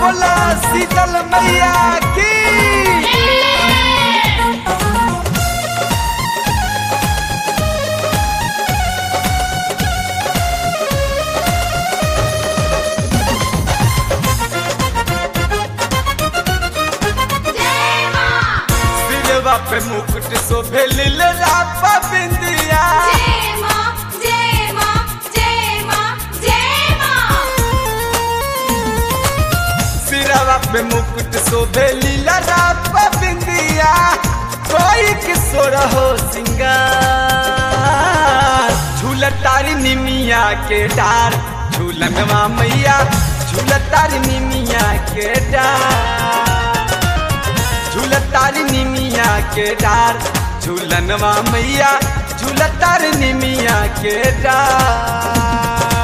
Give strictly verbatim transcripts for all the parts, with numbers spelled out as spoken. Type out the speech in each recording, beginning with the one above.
बोला शीतल मैया की। सिरवा पे मुकुट शोभे लीला बिंदिया, सिरवा पे मुकुट शोभे लीला बिंदिया, कोई किशोर हो सिंगार। झूलतारी निमिया के डार, झूलनवा मैया झूलतारी निमिया के डार, झूलतारी निमिया के डार, झूलनवा मैया झूलतारी निमिया के डार।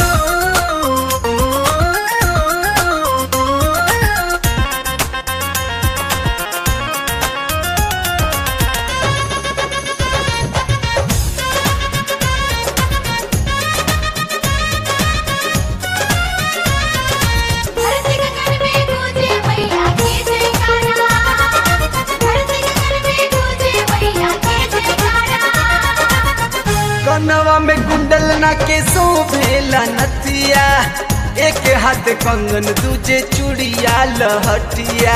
कनवा में कुंडल ना के शोभेला नथिया, एक हाथ कंगन दूजे चूड़िया लहटिया।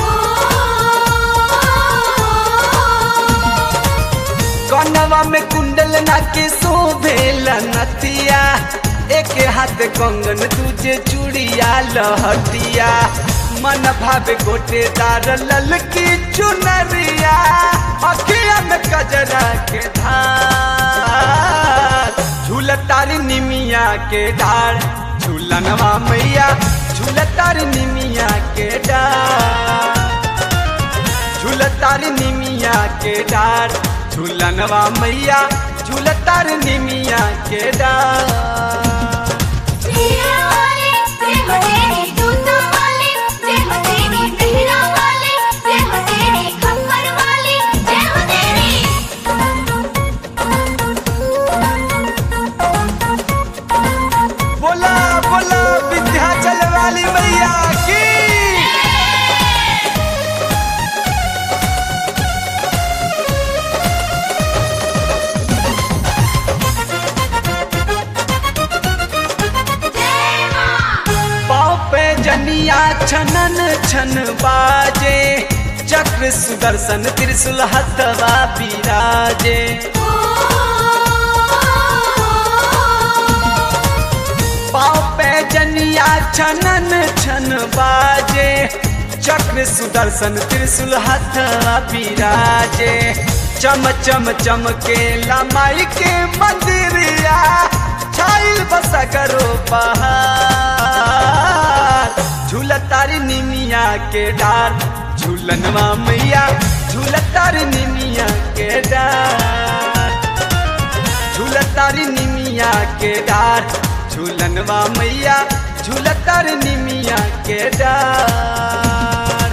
कनवा में कुंडल ना के शोभेला नथिया, एक हाथ कंगन दूजे चूड़िया लहटिया। मन भावे गोटेदार ललकी चुनरिया, अखिया में कजरा के धार। झूलतारी निमिया के डार, झूलनवा मैया झूलतारी निमिया के डार, झूलतारी निमिया के डार, झूलनवा मैया झूलतारी निमिया के डार। बोला बोला विंध्याचल वाली मैया की। पाँव पे जनिया छनन छन बाजे, चक्र सुदर्शन त्रिशूल हथवा बिराजे। पाँव पे जनिया छनन छन बाजे, चक्र सुदर्शन त्रिशूल हथवा बिराजे। चम चम चमके माई के मंदिरिया, छाइल बसा करो पहाड़। झूलतारी निमिया के डार, झूलनवा मैया झूलतारी निमिया के डार, झूलतारी निमिया के डार, झूलनवा मैया झूलतारी निमिया के डार।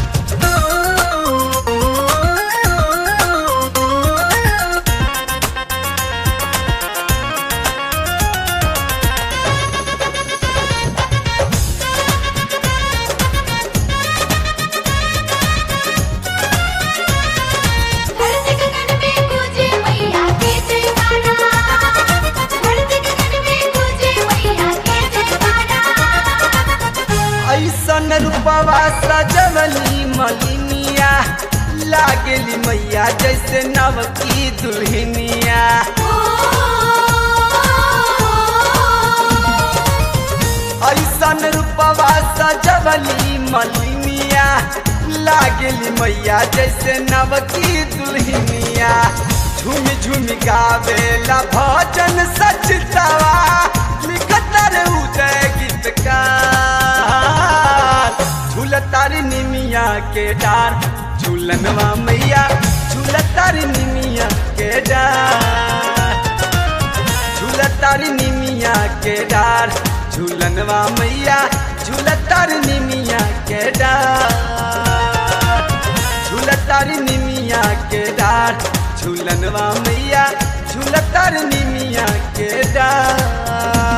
ऐसन रूपवा सजवली मलिनिया, लागेली मैया जैसे नव की दुल्हनिया। ऐसन रूपवा सजवली मलिनिया, लागेली मैया जैसे नव की दुल्हनिया। झूम झूम गावेला भजन सचतवा, लिखतर उदय गीतकार। झूलतारी निमिया के डार, झूलनवा मैया झूलतारी निमिया के डार, झूलतारी निमिया के डार, झूलनवा मैया झूलतारी निमिया के डार, झूलतारी निमिया के डार, झूलनवा मैया झूलतारी निमिया के डार।